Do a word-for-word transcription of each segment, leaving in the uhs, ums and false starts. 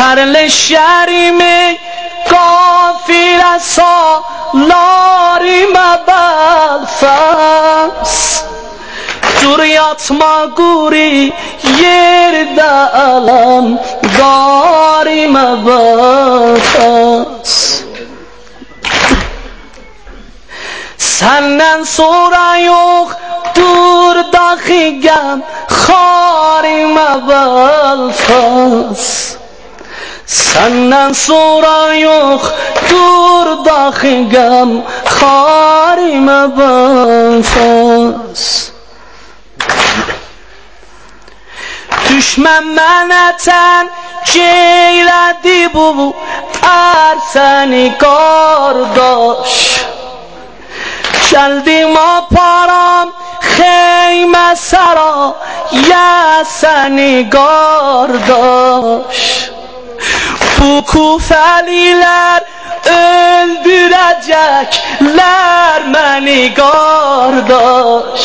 Perle şerimi gafir salarım belfas dur yatma guri yerde alam garim belfas senden sonra yok dur dakigem harim belfas senden sonra yok dur dakigem harim belfas düşman mənətən ceylədi bu ərsəni qardaş geldim aparam xeymə sara ya səni qardaş bu kufəliler öldürəcəklər məni qardaş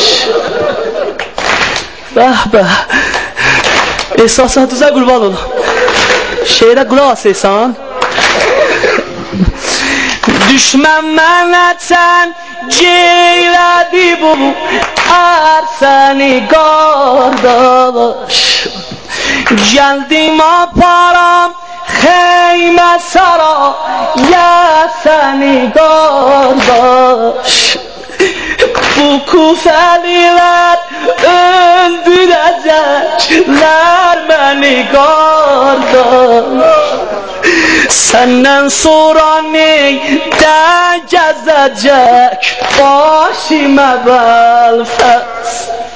bəh bəh ehsasatınıza qurban olun şeirə qulaq asaysan düşmən mənətən ceylədi bu ərsəni qardaş geldim aparam xeymə sara ya səni qardaş bu kufəliler öldürəcəklər məni qardaş senden sonra neydə gəzəcək başıma belfas